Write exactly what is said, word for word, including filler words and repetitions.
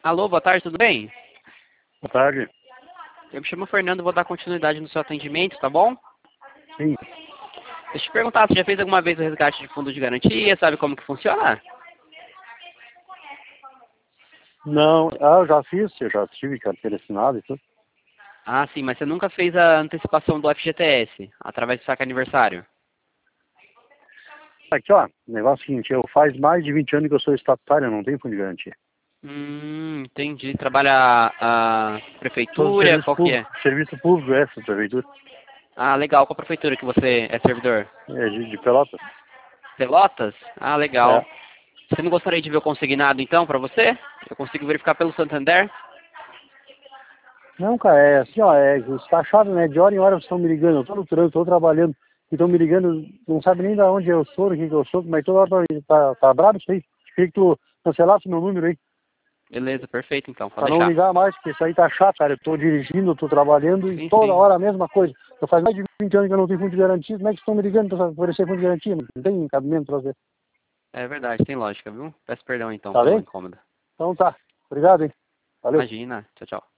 Alô, boa tarde, tudo bem? Boa tarde. Eu me chamo Fernando, vou dar continuidade no seu atendimento, tá bom? Sim. Deixa eu te perguntar, você já fez alguma vez o resgate de fundo de garantia? Sabe como que funciona? Não, ah, eu já fiz, eu já tive carteira assinada e tudo. Ah, sim, mas você nunca fez a antecipação do F G T S, através do saque aniversário? Aqui, ó, o negócio é o seguinte, eu faz mais de vinte anos que eu sou estatutário, eu não tenho fundo de garantia. Hum, entendi. Trabalha a Sou do prefeitura? serviço Qual que é? público, serviço público essa, prefeitura, Ah, legal. Qual prefeitura que você é servidor? é de, de Pelotas. Pelotas? Ah, É. legal. Você não gostaria de ver o consignado, então, para você? Eu consigo verificar pelo Santander? Não, cara, é assim, ó, é, está achado, né, de hora em hora vocês estão me ligando, eu tô no trânsito, tô trabalhando, e estão me ligando, não sabe nem de onde eu sou, do que que eu sou, mas toda hora tá, tá, tá brabo isso aí. Queria que tu cancelasse meu número aí. Beleza, perfeito, então. Pode Pra não deixar. ligar mais, porque isso aí tá chato, cara. Eu tô dirigindo, eu tô trabalhando e Sim, toda sim. hora a mesma coisa. Eu faz mais de vinte anos que eu não tenho fundo de garantia. Como é que estão me ligando pra oferecer fundo de garantia? Não tem cabimento pra você. É verdade, tem lógica, viu? Peço perdão, então, Tá pelo bem? incômodo. Então tá. Obrigado, hein? Valeu. Imagina. Tchau, tchau.